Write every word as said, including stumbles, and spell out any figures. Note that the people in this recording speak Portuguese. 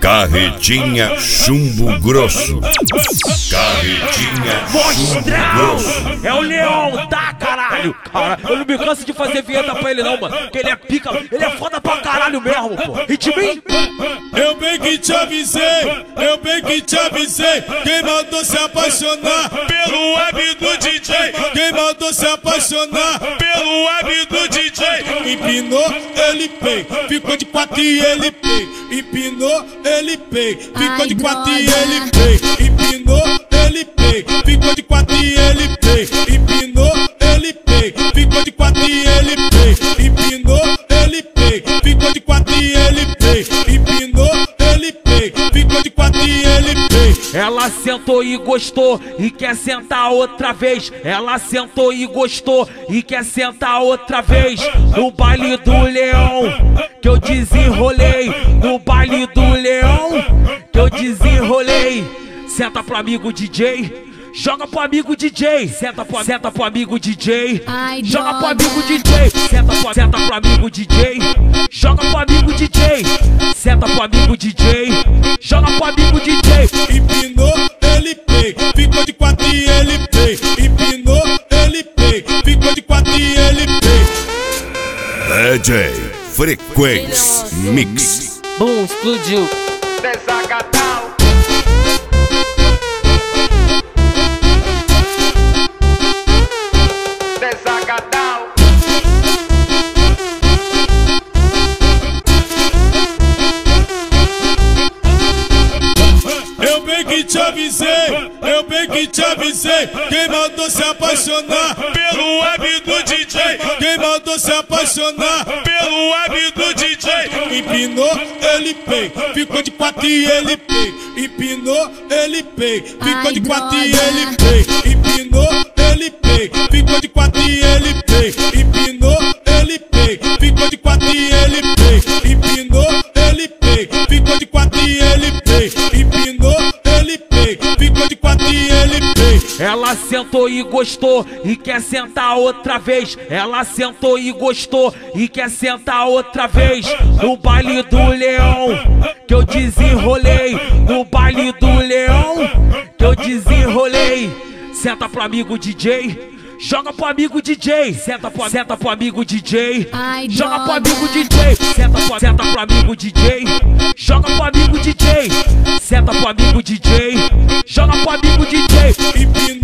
Carretinha chumbo grosso. Carretinha chumbo grosso. É o Leão, tá, caralho? Cara, eu não me canso de fazer vinheta pra ele não, mano. Porque ele é pica, ele é foda pra caralho mesmo, pô. E de mim? Eu bem que te avisei, eu bem que te avisei. Quem mandou se apaixonar pelo web do D J? Quem mandou se apaixonar pelo web do D J? Empinou, ele pei, ficou de quatro e ele pei. Empinou, ele pei, ficou de quatro e ele pei. Empinou, ele pei, ficou de quatro e ele pei. Empinou, ele pei, ficou de quatro e ele pei. Empinou, ele pei, ficou de quatro e ele pei. Empinou, ele pei, ficou de quatro e ele pei. Ela sentou e gostou e quer sentar outra vez. Ela sentou e gostou e quer sentar outra vez. No baile do Leão que eu desenrolei. No baile do Leão que eu desenrolei. Senta pro amigo D J. Joga pro amigo D J, senta pro, senta pro amigo D J. Joga pro amigo D J, senta pro, senta pro amigo D J. Joga pro amigo D J, senta pro amigo D J. Joga pro amigo D J. Empinou, ele pei, ficou de quatro e ele pei. Empinou, ele pei, ficou de quatro e ele pei. D J Frequência Mix. Bum, explodiu. Desacatal. Desacatal. Eu bem que te avisei, eu bem que te avisei. Quem mandou se apaixonar pelo web do D J? Quem mandou se apaixonar pelo web do D J? Empinou, ele pei, ficou de quatro e ele pei. Empinou, ele pei, ficou de quatro e ele pei. Empinou, ele pei, ficou de quatro e ele pei. Empinou, ele pei, ficou de quatro e ele pei. Empinou, ele pei, ficou de quatro e ele pei. Empinou, ele pei, ficou de quatro e ele pei. Ela sentou e gostou e quer sentar outra vez. Ela sentou e gostou e quer sentar outra vez. No baile do Leão que eu desenrolei. No baile do Leão que eu desenrolei. Senta pro amigo D J. Joga pro amigo D J, senta pro, senta pro amigo D J. Joga pro amigo D J, senta pro, senta pro amigo D J. Joga pro amigo D J, senta pro amigo D J. Joga pro amigo D J.